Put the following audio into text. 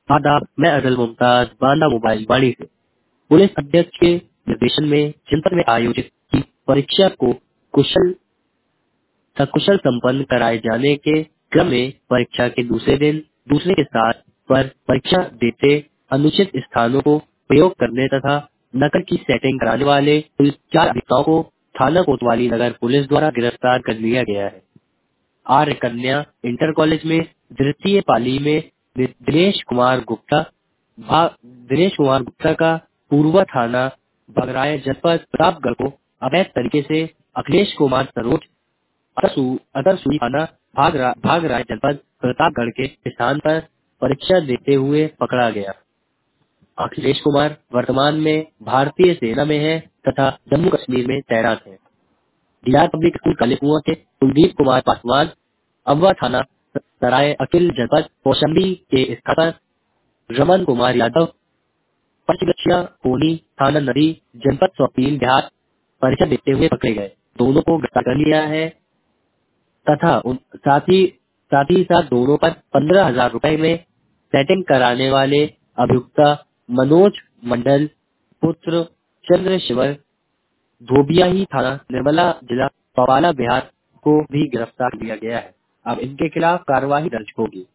आदाब, मैं अदल मुमताज बांदा मोबाइल वाणी से। पुलिस अध्यक्ष के निर्देशन में जनपद में आयोजित की परीक्षा को कुशल सकुशल संपन्न कराए जाने के क्रम में परीक्षा के दूसरे दिन दूसरे के स्थान पर परीक्षा देते अनुचित स्थानों को प्रयोग करने तथा नकल की सेटिंग कराने वाले कुल 4 अभियुक्तों को थाना कोतवाली नगर पुलिस द्वारा गिरफ्तार कर लिया गया है। आर्य कन्या इंटर कॉलेज में द्वितीय पाली में दिनेश कुमार गुप्ता दिनेश कुमार गुप्ता का पूर्व थाना बगराय जनपद प्रतापगढ़ को अवैध तरीके से अखिलेश कुमार सरोज अदरसूरी थाना भाग राय जनपद प्रतापगढ़ के स्थान पर परीक्षा देते हुए पकड़ा गया। अखिलेश कुमार वर्तमान में भारतीय सेना में है तथा जम्मू कश्मीर में तैनात है। डीआर पब्लिक स्कूल कालीकुआं के कुलदीप कुमार पासवान अमवा थाना सराय अकिल जनपद कौशाम्बी के स्थान पर रमन कुमार यादव पंचगछिया कोनी थाना नदी जनपद सोपील बिहार परीक्षा देते हुए पकड़े गए। दोनों को गिरफ्तार कर लिया है तथा साथ ही दोनों पर 15,000 रुपए में सेटिंग कराने वाले अभियुक्ता मनोज मंडल पुत्र चंद्रशिवर धोबियाही थाना निर्मला जिला पवाला बिहार को भी गिरफ्तार किया गया है। अब इनके खिलाफ कार्रवाई दर्ज होगी।